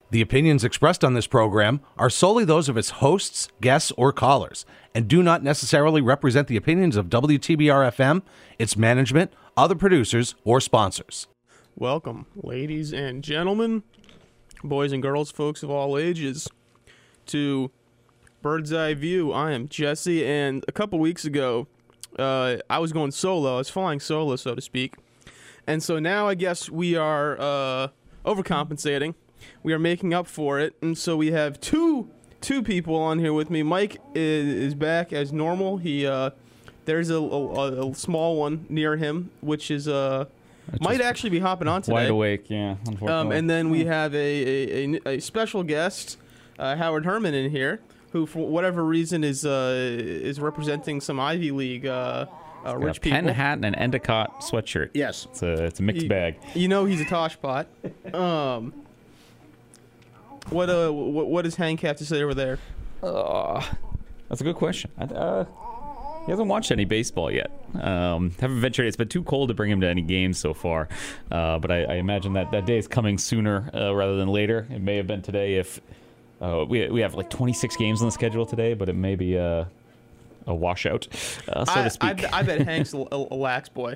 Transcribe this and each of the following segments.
The opinions expressed on this program are solely those of its hosts, guests, or callers, and do not necessarily represent the opinions of WTBR-FM, its management, other producers, or sponsors. Welcome, ladies and gentlemen, boys and girls, folks of all ages, to Bird's Eye View. I am Jesse, and a couple weeks ago, I was going solo. I was flying solo, so to speak. And so now I guess we are overcompensating. We are making up for it, and so we have two people on here with me. Mike is back as normal. There's a small one near him, which is might actually be hopping on today. Wide awake, yeah. Unfortunately. And then we have a special guest, Howard Herman, in here, who for whatever reason is representing some Ivy League rich people. Pen hat and an Endicott sweatshirt. Yes, it's a mixed bag. You know he's a toshpot. What does Hank have to say over there? That's a good question. He hasn't watched any baseball yet. Haven't ventured. It's been too cold to bring him to any games so far. But I imagine that day is coming sooner rather than later. It may have been today if we have like 26 games on the schedule today, but it may be a washout, so to speak. I bet Hank's a lax boy.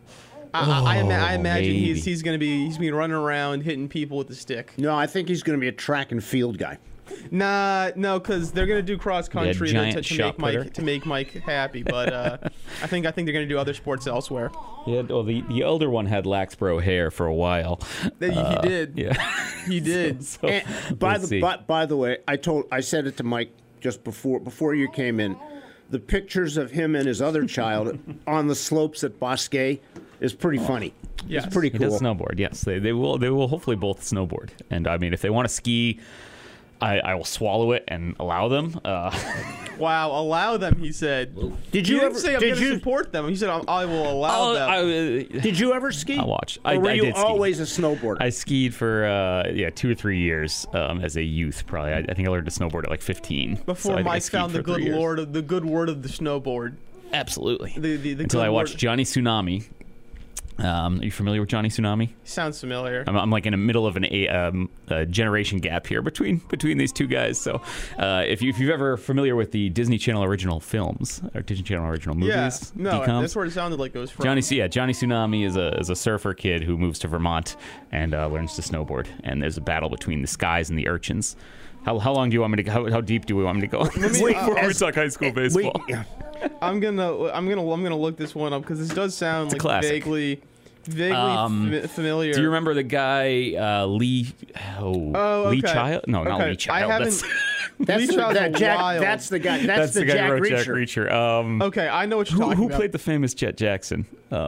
I imagine he's going to be running around hitting people with the stick. No, I think he's going to be a track and field guy. No, because they're going to do cross country to make Mike happy. But I think they're going to do other sports elsewhere. Yeah, well, the elder one had Laxboro hair for a while. He did. Yeah, he did. So by the way, I said it to Mike just before you came in. The pictures of him and his other child on the slopes at Bosque is pretty funny. Yes. It's pretty cool. He does snowboard. Yes, they will hopefully both snowboard. And I mean, if they want to ski, I will swallow it and allow them. Wow, allow them, he said. Did you he ever didn't say I'm going to support them? He said I will allow them. Did you ever ski? I watch. Or were I you did ski. always a snowboarder? I skied for 2 or 3 years as a youth. Probably. I think I learned to snowboard at like 15. Before Mike found the good word of the snowboard. Absolutely. The Until I watched Johnny Tsunami. Are you familiar with Johnny Tsunami? Sounds familiar. I'm like in the middle of a generation gap here between these two guys. So if you're ever familiar with the Disney Channel original films or Disney Channel original movies, that's where it sounded like it was from. Johnny Tsunami is a surfer kid who moves to Vermont and learns to snowboard. And there's a battle between the skies and the urchins. How long do you want me to go? How deep do we want me to go? Before we talk high school baseball. I'm gonna look this one up because this does sound like vaguely familiar. Do you remember the guy Lee? Lee Child? No, not Lee Child. That's the guy. That's the guy who wrote Jack Reacher. Okay, I know what you're talking about. Who played the famous Jet Jackson?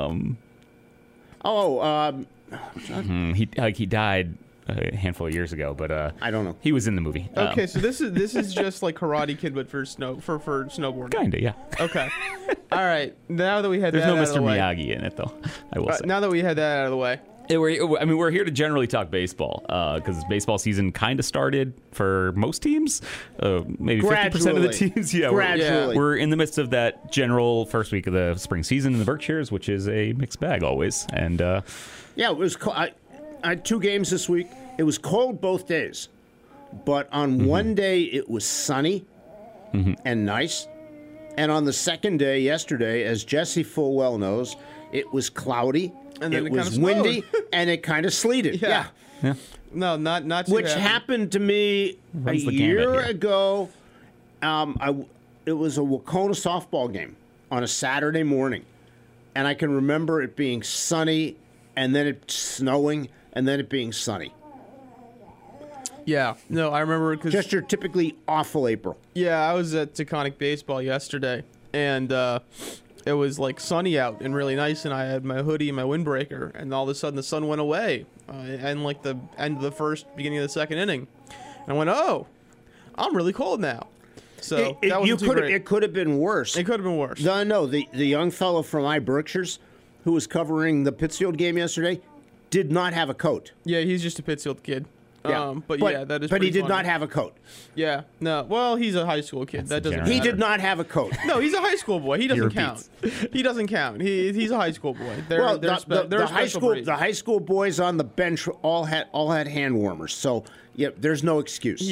He died a handful of years ago, but I don't know. He was in the movie. Okay, so this is just like Karate Kid, but for snowboarding. Kinda, yeah. Okay. All right. Now that we had there's that no out of the Mr. way. Miyagi in it, though. I will say. Now that we had that out of the way. We're here to generally talk baseball because baseball season kind of started for most teams, maybe 50% of the teams. Yeah, we're in the midst of that general first week of the spring season in the Berkshires, which is a mixed bag always. And it was. I had 2 games this week. It was cold both days, but on one day it was sunny and nice, and on the second day, yesterday, as Jesse full well knows, it was cloudy. And then it was windy, and it kind of sleeted. Yeah. No, not too Which happened to me a year ago. It was a Wacona softball game on a Saturday morning, and I can remember it being sunny, and then it snowing, and then it being sunny. Yeah, no, I remember because just your typically awful April. Yeah, I was at Taconic Baseball yesterday, and it was like sunny out and really nice, and I had my hoodie and my windbreaker, and all of a sudden the sun went away, and like the end of the first, beginning of the second inning, and I went, oh, I'm really cold now. So it could have been worse. It could have been worse. No, the young fellow from Berkshires who was covering the Pittsfield game yesterday did not have a coat. Yeah, he's just a Pittsfield kid. But yeah, that is. But he pretty did not funny. have a coat. Yeah, no. Well, he's a high school kid. That doesn't. degenerate. He matter. did not have a coat. No, he's a high school boy. He doesn't repeats. count. He doesn't count. He's a high school boy. They're, Well, they're the a high special school breed. the high school boys on the bench all had hand warmers. So yeah, there's no excuse.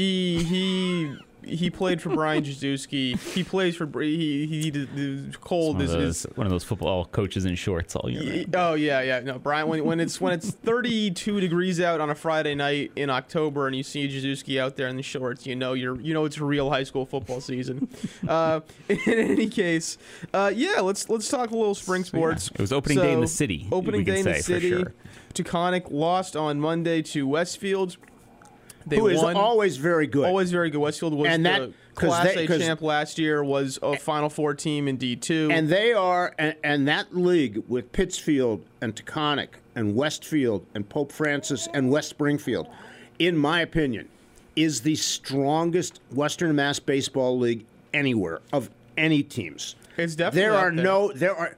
He played for Brian Jaszewski. He plays for he Cold One is of, his. those, one of those football coaches in shorts all year round. Oh yeah. No, Brian. When it's 32 degrees out on a Friday night in October, and you see Jaszewski out there in the shorts, you know it's a real high school football season. In any case, let's talk a little spring sports. It was opening day in the city, Opening we can day in the say, for city. sure. Taconic lost on Monday to Westfield. They Who is won. always very good. Always very good. Westfield was And that- the 'cause Class they- A 'cause- champ last year, was a Final Four team in D2. And they are, and that league with Pittsfield and Taconic and Westfield and Pope Francis and West Springfield, in my opinion, is the strongest Western Mass baseball league anywhere of any teams. It's definitely there up are there. no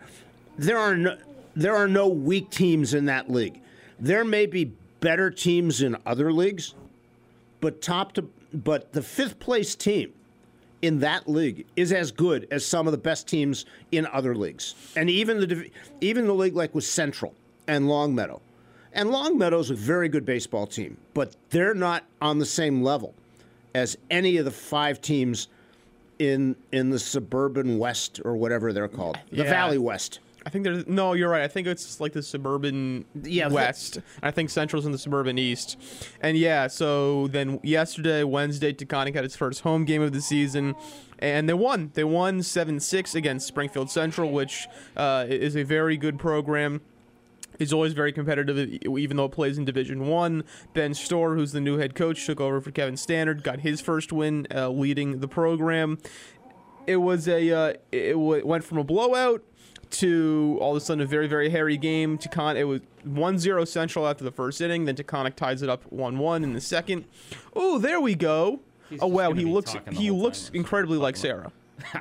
there are no weak teams in that league. There may be better teams in other leagues, but the fifth place team in that league is as good as some of the best teams in other leagues, and even the league like with Central and Longmeadow, and Longmeadow's a very good baseball team, but they're not on the same level as any of the 5 teams in the suburban West or whatever they're called, the Yeah. Valley West. I think there's no. You're right. I think it's like the suburban West. I think Central's in the suburban East. And yeah, so then Wednesday, Taconic had its first home game of the season, and they won. They won 7-6 against Springfield Central, which is a very good program. It's always very competitive, even though it plays in Division One. Ben Storr, who's the new head coach, took over for Kevin Stannard, got his first win leading the program. It was went from a blowout to all of a sudden a very, very hairy game. It was 1-0 Central after the first inning. Then Taconic ties it up 1-1 in the second. Oh, there we go. He's Oh just wow, gonna he be looks talking the he whole looks time. incredibly like Sarah.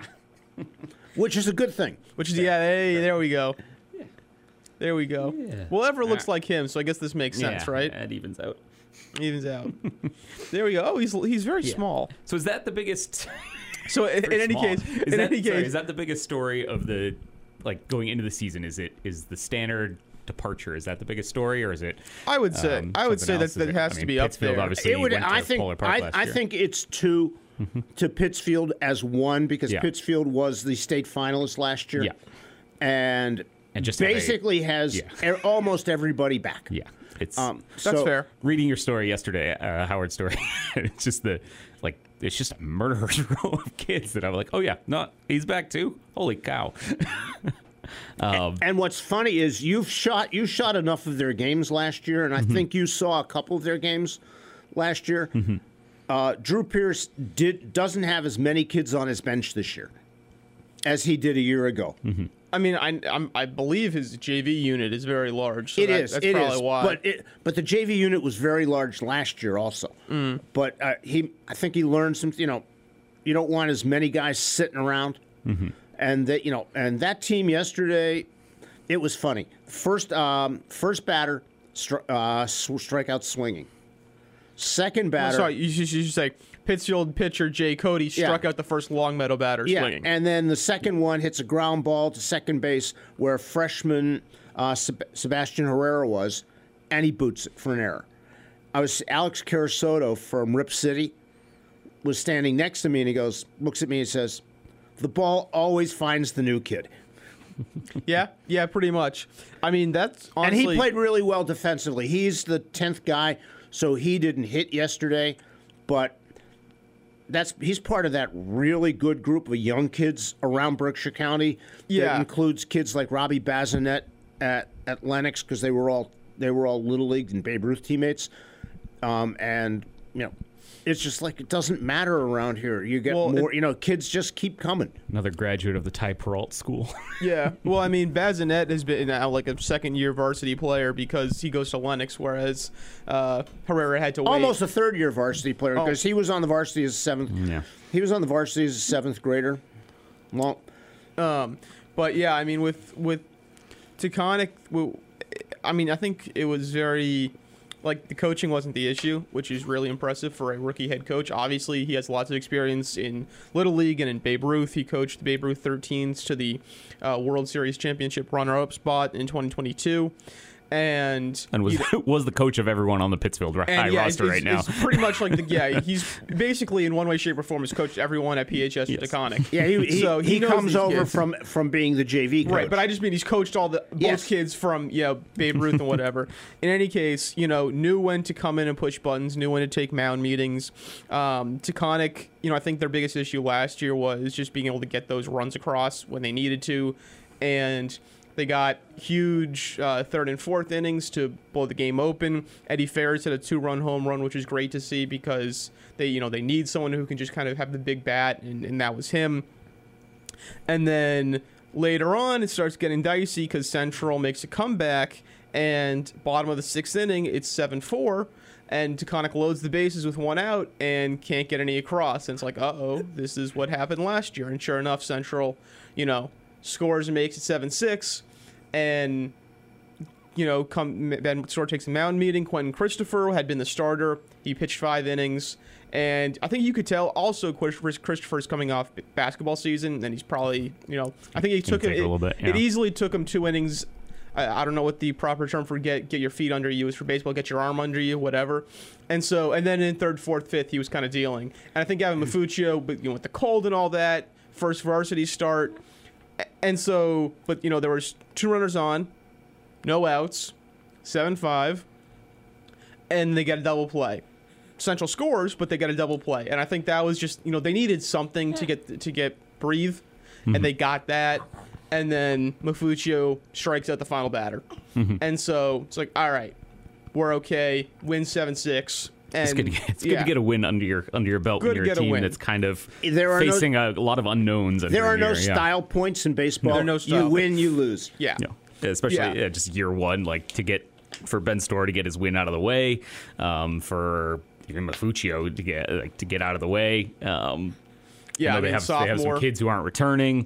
Which is a good thing. Which is hey, there we go. There we go. Yeah. Well, Ever looks like him, so I guess this makes sense, right? It evens out. Evens out. There we go. Oh, he's very small. So is that the biggest? So in any small. case, Is that the biggest story of the going into the season? Is the Stannard departure? Is that the biggest story, or is it? I would say something that else? that has to be up Pittsfield, there. Obviously, It would. went to I think. Polar Park last I year. think it's 2 to Pittsfield as 1 because Yeah. Pittsfield was the state finalist last year, Yeah. and just basically has almost everybody back. Yeah, it's That's fair. reading your story yesterday, Howard's story. It's just it's just a murderer's row of kids that I'm like, oh yeah, no, he's back too. Holy cow! And what's funny is you shot enough of their games last year, and I think you saw a couple of their games last year. Drew Pierce doesn't have as many kids on his bench this year as he did a year ago. I mean, I believe his JV unit is very large. So That's probably why. But the JV unit was very large last year also. But I think he learned some. You don't want as many guys sitting around. And that team yesterday, it was funny. First batter, strikeout swinging. Second batter. Sorry, you should say Pittsfield pitcher Jay Cody struck out the first Longmeadow batter swinging. And then the second one hits a ground ball to second base where freshman Sebastian Herrera was, and he boots it for an error. Alex Carasoto from Rip City was standing next to me, and he looks at me and says, "The ball always finds the new kid." Yeah, pretty much. I mean, that's honestly. And he played really well defensively. He's the 10th guy, so he didn't hit yesterday, but he's part of that really good group of young kids around Berkshire County. Yeah. That includes kids like Robbie Bazinet at Lennox because they were all Little League and Babe Ruth teammates. And it's just like it doesn't matter around here. You get more, kids just keep coming. Another graduate of the Ty Peralt School. Yeah, well, I mean, Bazinet has been now like a second-year varsity player because he goes to Lennox, whereas Herrera had to wait. Almost a third-year varsity player because he was on the varsity as a seventh. Yeah. He was on the varsity as a seventh grader. But yeah, I mean, with Taconic, I mean, I think it was very like the coaching wasn't the issue, which is really impressive for a rookie head coach. Obviously, he has lots of experience in Little League and in Babe Ruth. He coached the Babe Ruth 13s to the World Series championship runner-up spot in 2022. And was the coach of everyone on the Pittsfield High roster right now. It's pretty much like he's basically in one way, shape, or form has coached everyone at PHS yes. Taconic. Yeah, he comes over from being the JV coach. Right, but I just mean he's coached both kids from Babe Ruth and whatever. In any case, knew when to come in and push buttons, knew when to take mound meetings. Taconic, I think their biggest issue last year was just being able to get those runs across when they needed to, and they got huge third and fourth innings to blow the game open. Eddie Ferris hit a 2-run home run, which is great to see because they need someone who can just kind of have the big bat, and that was him. And then later on, it starts getting dicey because Central makes a comeback, and bottom of the 6th inning, it's 7-4. And Taconic loads the bases with 1 out and can't get any across. And it's like, this is what happened last year. And sure enough, Central, scores and makes it 7-6. And, Ben Storr takes a mound meeting. Quentin Christopher had been the starter. He pitched 5 innings. And I think you could tell also Christopher's coming off basketball season. And he's probably, I think he took it. It easily took him 2 innings. I don't know what the proper term for get your feet under you is for baseball, get your arm under you, whatever. And then in 3rd, 4th, 5th, he was kind of dealing. And I think Gavin Mafuccio, but with the cold and all that, first varsity start. And so, but there was 2 runners on, no outs, 7-5, and they get a double play. Central scores, but they get a double play. And I think that was just, they needed something to get breathe, and they got that. And then Mafuccio strikes out the final batter. Mm-hmm. And so it's like, all right, we're okay. Win 7-6. It's good to get a win under your belt when you're a team that's kind of facing a lot of unknowns. There are no style points in baseball. There are no style. You win, you lose. Yeah. Especially just year one, for Ben Storr to get his win out of the way, for even Mafuccio to get out of the way. They have some kids who aren't returning.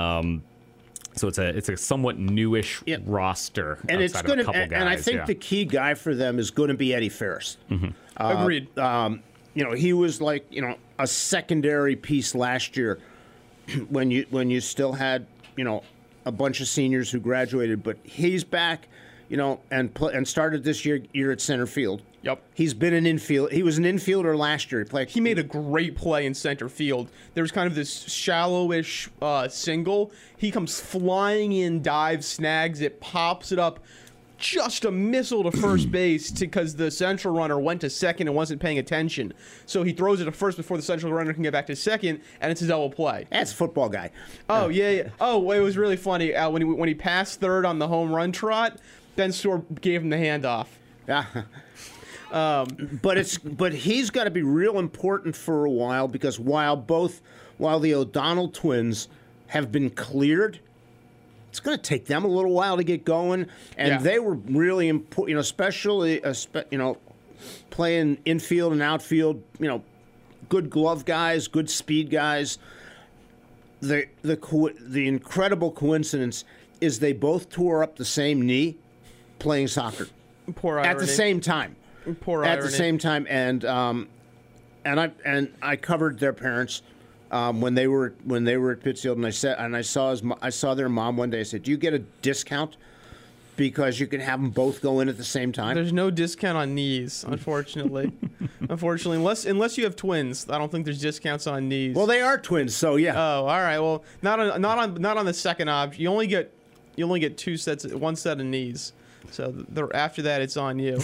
So it's a somewhat newish roster, and it's going to. And I think the key guy for them is going to be Eddie Ferris. Mm-hmm. Agreed. He was a secondary piece last year when you still had a bunch of seniors who graduated, but he's back, and started this year at center field. Yep. He's been an infield. He was an infielder last year. He made a great play in center field. There was kind of this shallowish single. He comes flying in, dives, snags it, pops it up. Just a missile to first base because the central runner went to second and wasn't paying attention. So he throws it to first before the central runner can get back to second, and it's a double play. That's a football guy. Oh, yeah. Oh, it was really funny. When he passed third on the home run trot, Ben Storr gave him the handoff. Yeah. But he's got to be real important for a while because while the O'Donnell twins have been cleared, it's going to take them a little while to get going, and they were really important, especially playing infield and outfield. Good glove guys, good speed guys. The incredible coincidence is they both tore up the same knee playing soccer. Poor irony. At the same time. Poor irony. At the same time, and I covered their parents when they were at Pittsfield, and I saw their mom one day. I said, "Do you get a discount because you can have them both go in at the same time?" There's no discount on knees, unfortunately. Unless you have twins, I don't think there's discounts on knees. Well, they are twins, so yeah. Oh, all right. Well, not on the second option. You only get one set of knees. So after that, it's on you.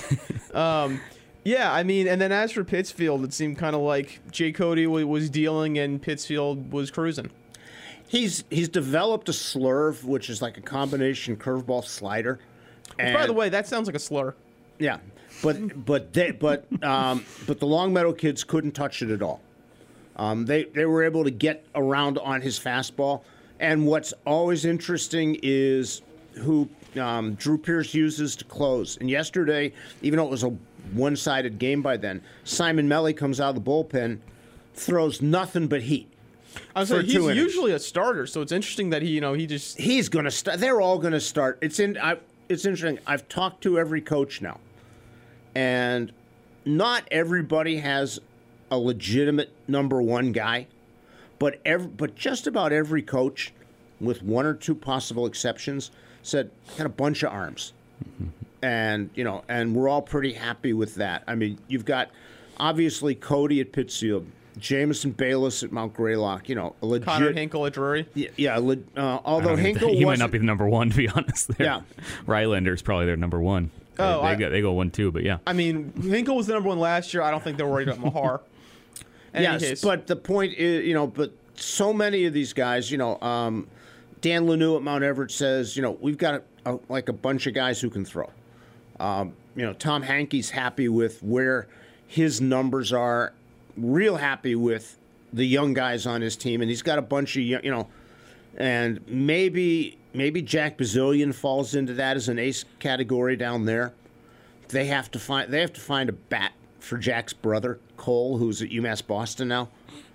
And then as for Pittsfield, it seemed kind of like Jay Cody was dealing and Pittsfield was cruising. He's developed a slurve, which is like a combination curveball slider. And, by the way, that sounds like a slur. Yeah, but the Longmeadow kids couldn't touch it at all. They were able to get around on his fastball, and what's always interesting is who Drew Pierce uses to close. And yesterday, even though it was a one-sided game by then, Simon Melly comes out of the bullpen, throws nothing but heat. I was saying he's usually a starter, so it's interesting that he's going to start. They're all going to start. It's interesting. I've talked to every coach now, And not everybody has a legitimate number one guy, but just about every coach, with one or two possible exceptions, said got a bunch of arms. And, and we're all pretty happy with that. I mean, you've got, obviously, Cody at Pittsfield, Jamison Bayless at Mount Greylock, a legit... Connor Hinkle at Drury. Although Hinkle he might not be the number one, to be honest. There. Yeah. Rylander's probably their number one. They go 1-2, but yeah. I mean, Hinkle was the number one last year. I don't think they're worried about Mahar. Yes, but the point is, but so many of these guys, Dan Lanou at Mount Everett says, we've got a bunch of guys who can throw. Tom Hankey's happy with where his numbers are, real happy with the young guys on his team, and he's got a bunch of, and maybe Jack Bazillion falls into that as an ace category down there. They have to find a bat for Jack's brother, Cole, who's at UMass Boston now.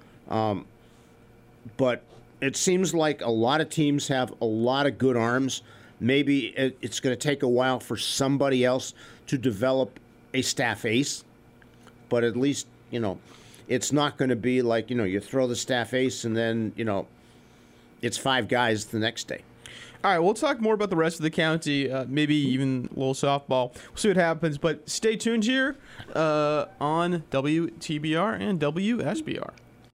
But it seems like a lot of teams have a lot of good arms. Maybe it's going to take a while for somebody else to develop a staff ace. But at least, it's not going to be like, you throw the staff ace and then, it's five guys the next day. All right, we'll talk more about the rest of the county, maybe even a little softball. We'll see what happens, but stay tuned here on WTBR and WSBR.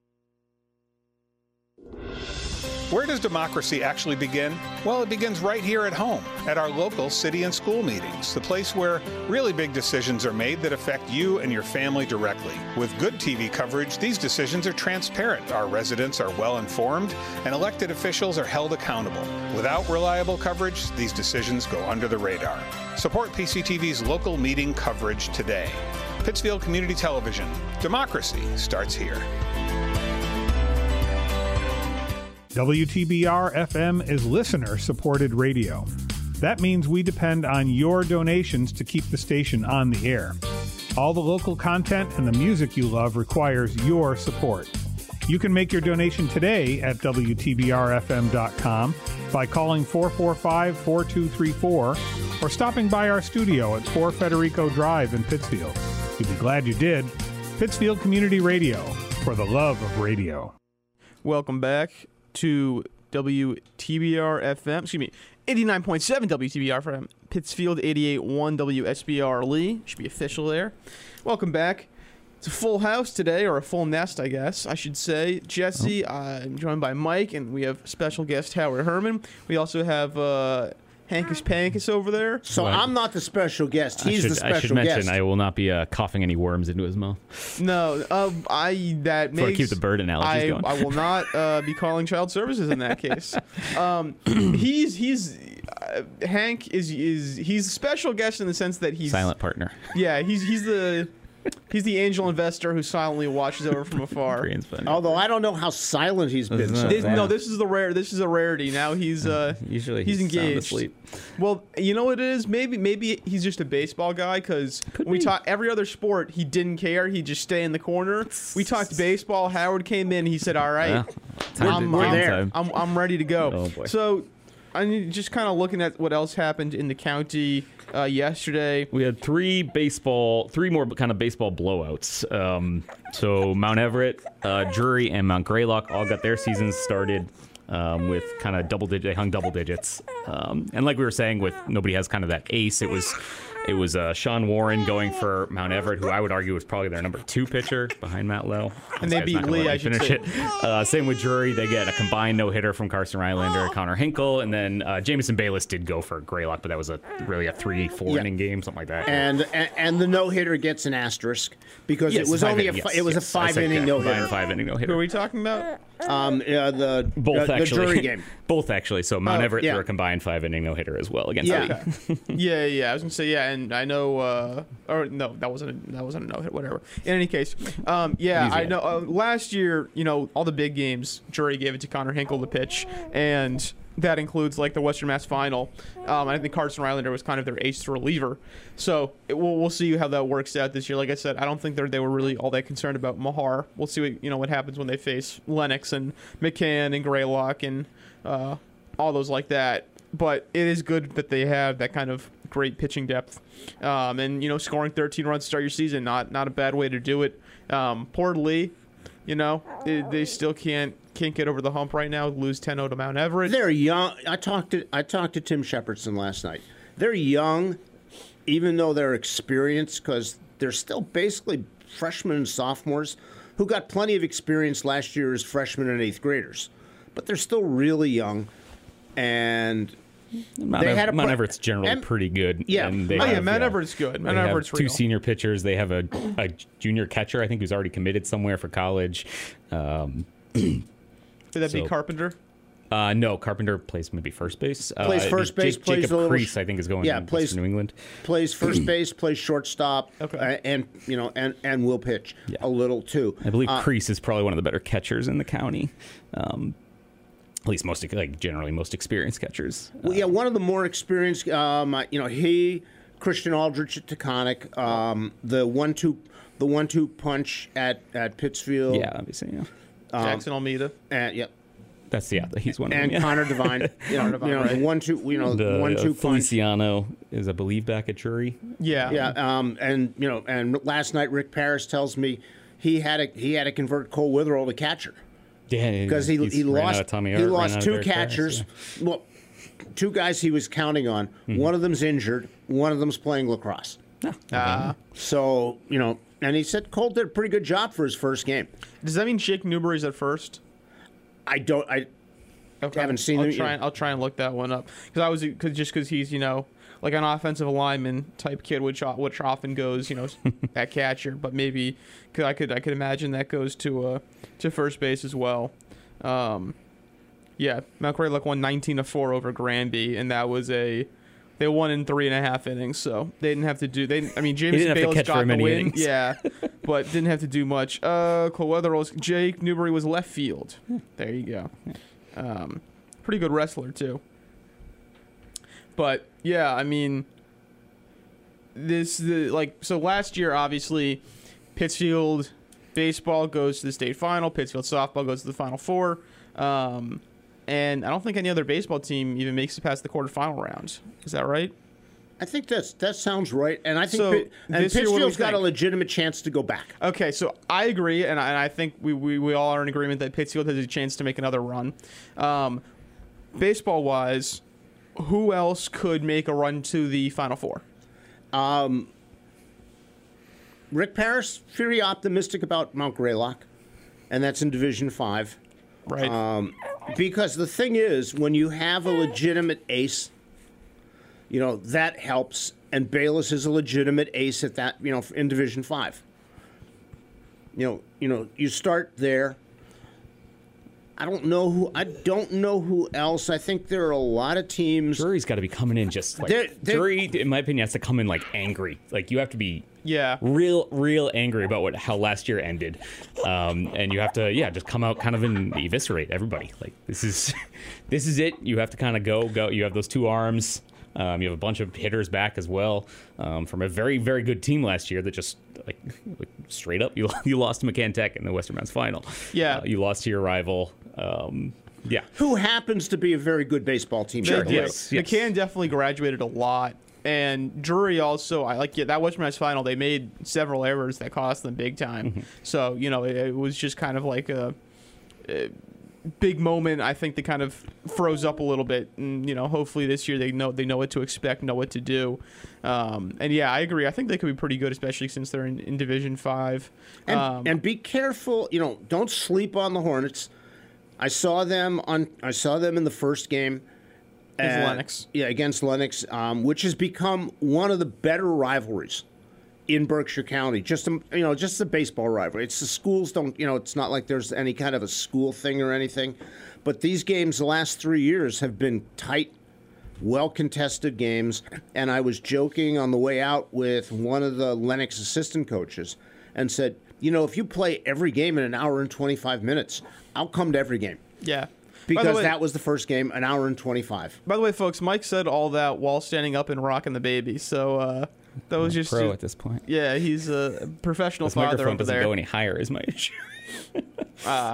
Where does democracy actually begin? Well, it begins right here at home, at our local city and school meetings, the place where really big decisions are made that affect you and your family directly. With good TV coverage, these decisions are transparent. Our residents are well informed, and elected officials are held accountable. Without reliable coverage, these decisions go under the radar. Support PCTV's local meeting coverage today. Pittsfield Community Television. Democracy starts here. WTBR-FM is listener-supported radio. That means we depend on your donations to keep the station on the air. All the local content and the music you love requires your support. You can make your donation today at WTBRFM.com by calling 445-4234 or stopping by our studio at 4 Federico Drive in Pittsfield. You'll be glad you did. Pittsfield Community Radio, for the love of radio. Welcome back to WTBR FM, 89.7 WTBR FM, Pittsfield, 88.1 WSBR Lee. Should be official there. Welcome back. It's a full house today, or a full nest, I guess I should say. Jesse, I'm joined by Mike, and we have special guest Howard Herman. We also have Hankus Pankus over there. So Right. I'm not the special guest. He's the special I should mention guest. I will not be coughing any worms into his mouth. No, Before I keep the bird analogies going. I will not be calling child services in that case. Hank is he's a special guest in the sense that he's Silent partner. Yeah, he's the angel investor who silently watches over from afar. Korean's funny. Although I don't know how silent he's been. Isn't So it? far. No, this is a rarity. Now he's Usually he's sound engaged. asleep. Well, you know what it is? Maybe he's just a baseball guy because when we talk every other sport, he didn't care. He'd just stay in the corner. We talked baseball. Howard came in. He said, "All right, Time I'm to- there. time. I'm ready to go." Oh, boy. So I need just kind of looking at what else happened in the county yesterday. We had three more kind of baseball blowouts. So Mount Everett, Drury, and Mount Greylock all got their seasons started with kind of they hung double digits. And like we were saying, with nobody has kind of that ace, it was Sean Warren going for Mount Everett, who I would argue was probably their number 2 pitcher behind Matt Lowe. And they beat Lee, I should say. Same with Drury. They get a combined no-hitter from Carson Rylander, Connor Hinkle, and then Jamison Bayless did go for Greylock, but that was really a 3-4 inning game, something like that. And the no hitter gets an asterisk because Yes, it was only a 5-inning no hitter. 5-inning no-hitter. Who are we talking about? The Drury game. Both actually. So Mount Everett yeah. threw a combined 5-inning no-hitter as well against Lee. Yeah. I was gonna say and I know. Or no, that wasn't a no hit. Whatever. In any case, I know. Last year, all the big games, Drury gave it to Connor Hinkle to pitch, and that includes like the Western Mass Final. I think Carson Rylander was kind of their ace reliever. So we'll see how that works out this year. Like I said, I don't think they were really all that concerned about Mahar. We'll see what happens when they face Lennox and McCann and Greylock and all those like that. But it is good that they have that kind of great pitching depth, and scoring 13 runs to start your season, not a bad way to do it. Poor Lee, they still can't get over the hump right now. Lose 10-0 to Mount Everett. They're young. I talked to Tim Shepardson last night. They're young, even though they're experienced, because they're still basically freshmen and sophomores who got plenty of experience last year as freshmen and eighth graders. But they're still really young, and Mount Everett's generally pretty good. Yeah. And Mount Everett's good. Mount Everett's two real. senior pitchers. They have a junior catcher, I think, who's already committed somewhere for college. Could that be Carpenter? No, Carpenter plays maybe first base. Plays first base. Jacob plays a little, Crease, I think, is going. Plays to New England. Plays first base. Plays shortstop. Okay. And will pitch a little too. I believe Crease is probably one of the better catchers in the county. At least generally most experienced catchers. One of the more experienced. Christian Aldrich at Taconic. The 1-2 punch at Pittsfield. Yeah, obviously. Yeah. Jackson Almeida. Yep. He's one of them. And Connor Devine. Right. The 1-2. The 1-2 punch. Feliciano is, I believe, back at Drury. Yeah. Yeah. And last night Rick Parrish tells me he had to convert Cole Witherell to catcher. Yeah, because he lost two catchers. Paris, yeah. Well, two guys he was counting on. Mm-hmm. One of them's injured. One of them's playing lacrosse. So and he said Cole did a pretty good job for his first game. Does that mean Jake Newberry's at first? I haven't seen him. I'll try and look that one up because he's like an offensive lineman type kid, which often goes at catcher, but maybe I could imagine that goes to first base as well. Mount Grey Luck won 19-4 over Granby, and that was they won in 3.5 innings, so they didn't have to do. James Bayless got the win, innings. But didn't have to do much. Cole Witherell, Jake Newberry was left field. There you go. Pretty good wrestler too. But so last year obviously Pittsfield baseball goes to the state final, Pittsfield softball goes to the Final Four, and I don't think any other baseball team even makes it past the quarterfinal round. Is that right? I think that sounds right, and I think Pittsfield's got a legitimate chance to go back. Okay, so I agree, and I think we all are in agreement that Pittsfield has a chance to make another run. Baseball-wise, who else could make a run to the Final Four? Rick Parrish, very optimistic about Mount Greylock, and that's in Division 5. Right. Because the thing is, when you have a legitimate ace, that helps, and Bayless is a legitimate ace at that, in Division 5. You start there. I don't know who else. I think there are a lot of teams. Drury's got to be coming in just like Drury, in my opinion, has to come in like angry. Like you have to be real angry about how last year ended, and you have to just come out kind of and eviscerate everybody. Like this is it. You have to kind of go. You have those two arms. You have a bunch of hitters back as well from a very, very good team last year that just like straight up you lost to McCann Tech in the Western Mass Final. Yeah, you lost to your rival. Who happens to be a very good baseball team. Sure, yes. McCann definitely graduated a lot, and Drury also. That Western Mass Final. They made several errors that cost them big time. Mm-hmm. So it was just kind of like a big moment. I think they kind of froze up a little bit, and hopefully this year they know what to expect, know what to do. I agree. I think they could be pretty good, especially since they're in Division 5. And be careful. Don't sleep on the Hornets. I saw them in the first game against Lennox. Yeah, against Lennox, which has become one of the better rivalries in Berkshire County. Just the baseball rivalry. It's the schools don't. It's not like there's any kind of a school thing or anything. But these games, the last 3 years, have been tight, well-contested games. And I was joking on the way out with one of the Lennox assistant coaches and said, if you play every game in an hour and 25 minutes, I'll come to every game. Yeah. Because that was the first game, an hour and 25. By the way, folks, Mike said all that while standing up and rocking the baby. So that was just pro at this point. Yeah, he's a professional this father microphone over doesn't there. go any higher is my issue.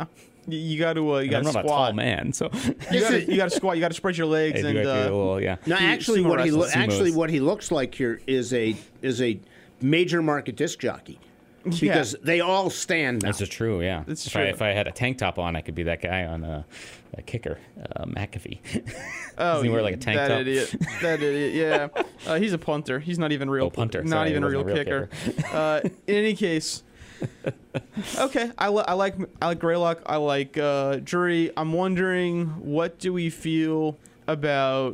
You got to I'm not squat. a tall man, so You got to squat. You got to spread your legs I do and. have to do a little, yeah. No, actually, Sumos. what he looks like here is a major market disc jockey, because they all stand now. This is true, yeah. It's if true. if I had a tank top on, I could be that guy on a kicker, McAfee. Oh, Doesn't he wear like a tank that top? Idiot. That idiot. Yeah, he's a punter. He's not even real. Punter. Not Sorry, even he a real wasn't a real kicker. In any case, okay. I like Greylock. I like Drury. I'm wondering, what do we feel about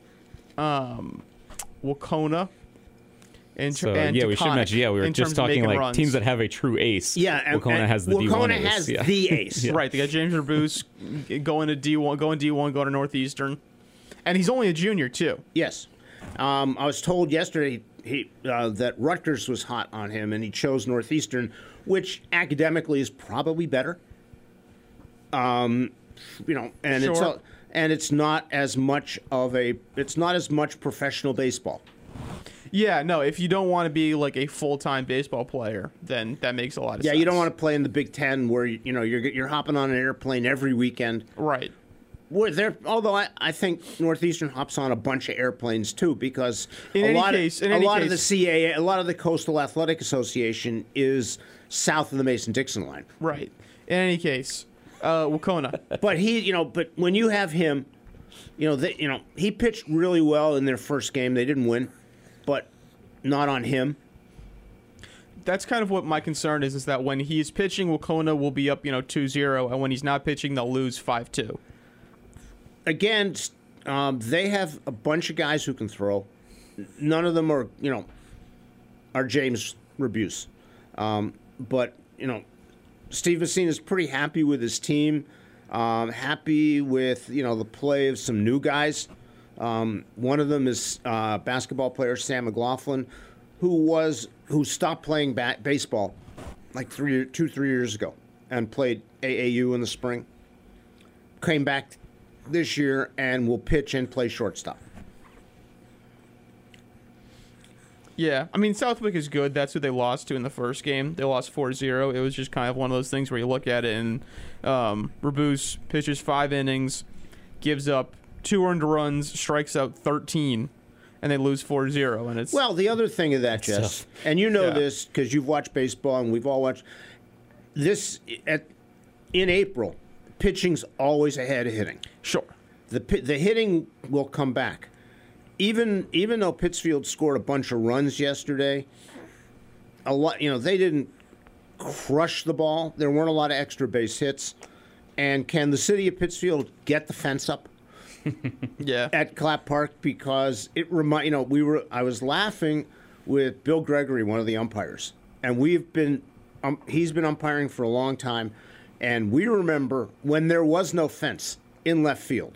Wahconah? So yeah, we should mention. Yeah, we were just talking like runs. Teams that have a true ace. Yeah, and Wahconah has the Wahconah D1 has ace. the ace. Right, they got James Rabuse going to D1, going to Northeastern, and he's only a junior too. Yes, I was told yesterday that Rutgers was hot on him, and he chose Northeastern, which academically is probably better. And sure. it's not as much professional baseball. Yeah, no, if you don't want to be like a full-time baseball player, then that makes a lot of sense. Yeah, you don't want to play in the Big Ten where you're hopping on an airplane every weekend. Right. Although I think Northeastern hops on a bunch of airplanes too, because a lot of the CAA, a lot of the Coastal Athletic Association is south of the Mason-Dixon line. Right. In any case, Wahconah. But when you have him, he pitched really well in their first game. They didn't win, but not on him. That's kind of what my concern is that when he's pitching, Wahconah will be up, 2-0, and when he's not pitching, they'll lose 5-2. Again, they have a bunch of guys who can throw. None of them are James Rabuse. But Steve Messina is pretty happy with his team, happy with, the play of some new guys. One of them is basketball player Sam McLaughlin, who stopped playing baseball like 3 years ago and played AAU in the spring. Came back this year and will pitch and play shortstop. Yeah, I mean, Southwick is good. That's who they lost to in the first game. They lost 4-0. It was just kind of one of those things where you look at it and Rabuse pitches 5 innings, gives up 2 earned runs, strikes out 13, and they lose 4-0. And it's the other thing of that, Jess, and this because you've watched baseball and we've all watched this in April. Pitching's always ahead of hitting. Sure. The hitting will come back. Even though Pittsfield scored a bunch of runs yesterday, they didn't crush the ball. There weren't a lot of extra base hits. And can the city of Pittsfield get the fence up? Yeah. At Clapp Park, because I was laughing with Bill Gregory, one of the umpires, and he's been umpiring for a long time. And we remember when there was no fence in left field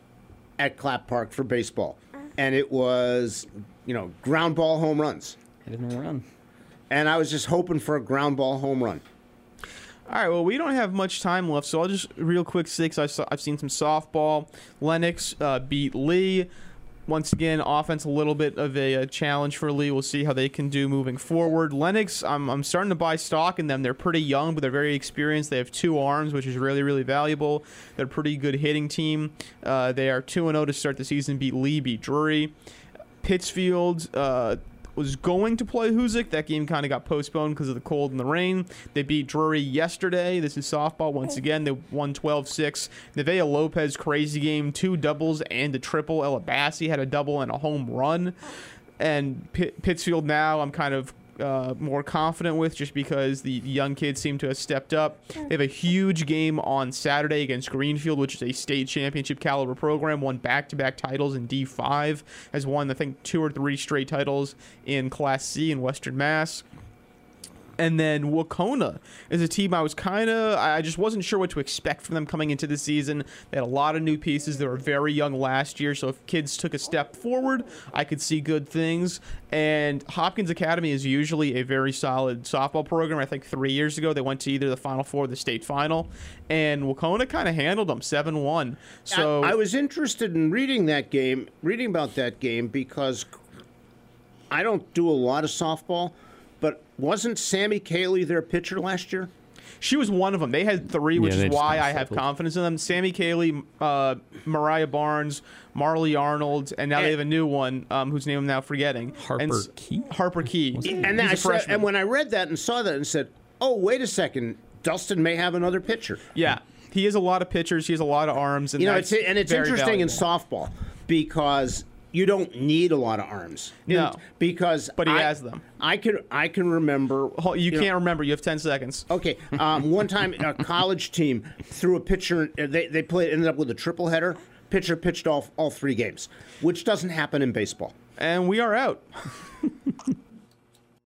at Clapp Park for baseball. And it was, ground ball home runs. Hit and run. And I was just hoping for a ground ball home run. All right, well, we don't have much time left, so I'll just real quick say, because I've seen some softball. Lennox beat Lee. Once again, offense a little bit of a challenge for Lee. We'll see how they can do moving forward. Lennox, I'm starting to buy stock in them. They're pretty young, but they're very experienced. They have 2 arms, which is really, really valuable. They're a pretty good hitting team. They are 2-0 to start the season, beat Lee, beat Drury. Pittsfield was going to play Hoosick. That game kind of got postponed because of the cold and the rain. They beat Drury yesterday. This is softball once again. They won 12-6. Nevaeh Lopez, crazy game. 2 doubles and a triple. Ella Bassi had a double and a home run. And Pittsfield now I'm kind of more confident with, just because the young kids seem to have stepped up. They have a huge game on Saturday against Greenfield, which is a state championship caliber program, won back-to-back titles in D5, has won, I think, 2 or 3 straight titles in Class C in Western Mass. And then Wahconah is a team I just wasn't sure what to expect from them coming into the season. They had a lot of new pieces. They were very young last year, so if kids took a step forward, I could see good things. And Hopkins Academy is usually a very solid softball program. I think 3 years ago they went to either the Final Four or the state final, and Wahconah kind of handled them 7-1. So I was interested in reading about that game, because I don't do a lot of softball. But wasn't Sammy Cayley their pitcher last year? She was one of them. They had 3, which they is just why kinda I have settled. confidence in them. Sammy Cayley, Mariah Barnes, Marley Arnold, and now they have a new one whose name I'm now forgetting. Harper Key? Harper Key. And then He's a freshman. and when I read that and saw that and said, "Oh, wait a second, Dustin may have another pitcher." Yeah, he has a lot of pitchers. He has a lot of arms, and You know, that's it's very interesting in valuable. softball because you don't need a lot of arms. No. Because But he has them. I can remember. You know, can't remember. You have 10 seconds. Okay, one time a college team threw a pitcher. They ended up with a triple header. Pitcher pitched all 3 games, which doesn't happen in baseball. And we are out.